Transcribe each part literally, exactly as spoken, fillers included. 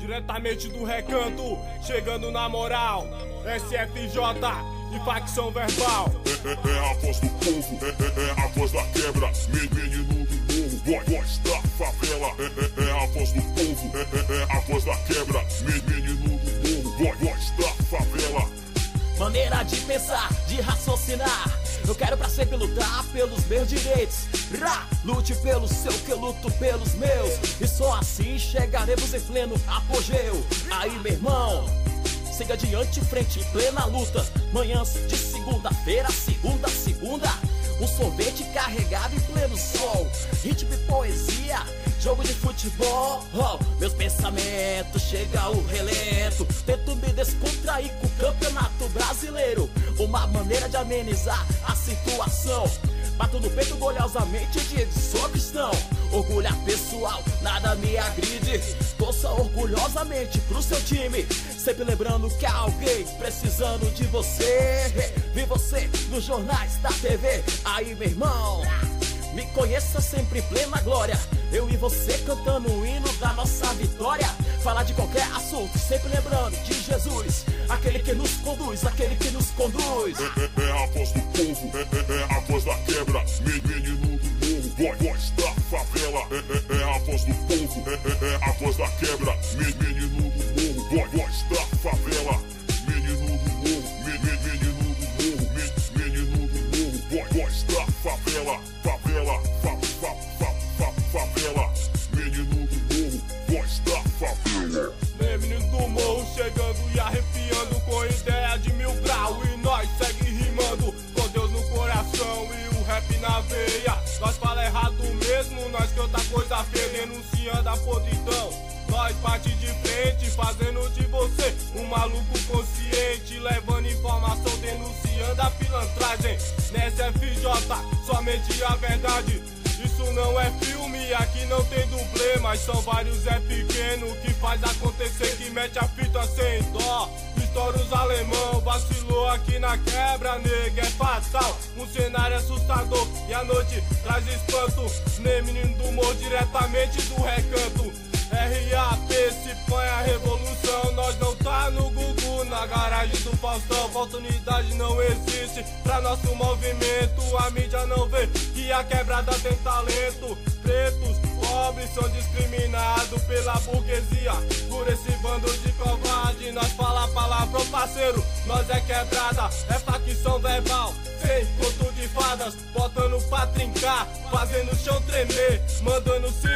diretamente do recanto, chegando na moral, S F J e facção verbal. É, é, é a voz do povo, é, é, é a voz da quebra, menino do morro, voz, voz da favela. É, é, é a voz do povo, é, é, é a voz da quebra, menino do morro, voz, voz da favela. Maneira de pensar, de raciocinar. Eu quero pra sempre lutar pelos meus direitos. Ra! Lute pelo seu, que eu luto pelos meus. E só assim chegaremos em pleno apogeu. Aí, meu irmão, siga adiante, frente, plena luta. Manhãs de segunda-feira, segunda, segunda. Um sorvete carregado em pleno sol. Ritmo e poesia, jogo de futebol. Oh, meus pensamentos chega ao relento. Tento me descontrair com o campeonato brasileiro. Uma maneira de amenizar a situação. Bato no peito orgulhosamente, digo, sou cristão. Orgulho pessoal, nada me agride. Torça orgulhosamente pro seu time, sempre lembrando que há alguém precisando de você. Vi você nos jornais da T V. Aí, meu irmão, me conheça sempre em plena glória. Eu e você cantando o hino da nossa vitória. Falar de qualquer assunto, sempre lembrando de Jesus, aquele que nos conduz, aquele que nos conduz. É, é, é a voz do povo, é, é, é a voz da quebra, menino do morro, voz, voz da favela. É, é, é a voz do povo, é, é, é a voz da quebra, menino do morro, voz, voz da favela. Menino do morro, me, me, menino do morro, me, menino do morro, voz, voz da favela. Favela, fa, fa, fa, fa, favela. Menino do morro, voz da favela. Menino do morro chegando e arrepiando com ideia de mil grau. E nós segue rimando com Deus no coração e o rap na veia. Nós fala errado mesmo, nós canta coisa feia, denunciando a podridão. Nós bate de frente, fazendo de você um maluco consciente, levando informação, denunciando a pilantragem. Nessa F J, somente a verdade. Isso não é filme, aqui não tem dublê, mas são vários é pequeno que faz acontecer, que mete a fita sem dó. Estoura os alemão, vacilou aqui na quebra, nega, é fatal. Um cenário assustador e a noite traz espanto. Nem menino do morro, diretamente do recanto. R A P se põe a revolução, nós não tá no Gugu, na garagem do Faustão. Oportunidade não existe pra nosso movimento, a mídia não vê que a quebrada tem talento. Pretos, pobres são discriminados pela burguesia, por esse bando de covarde. Nós fala palavrão, parceiro, nós é quebrada, é facção verbal, sem conto de fadas, botando pra trincar, fazendo o chão tremer, mandando se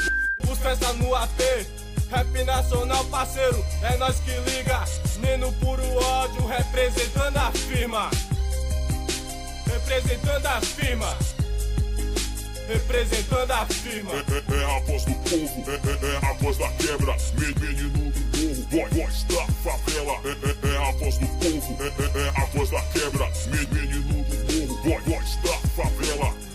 os festa no A P. Rap nacional, parceiro, é nós que liga. Neno puro ódio, representando a firma. Representando a firma. Representando a firma. É, é, é a voz do povo, é, é, é a voz da quebra, menino do morro, voz, voz da favela. É, é, é a voz do povo, é, é, é a voz da quebra, menino do morro, voz, voz da favela.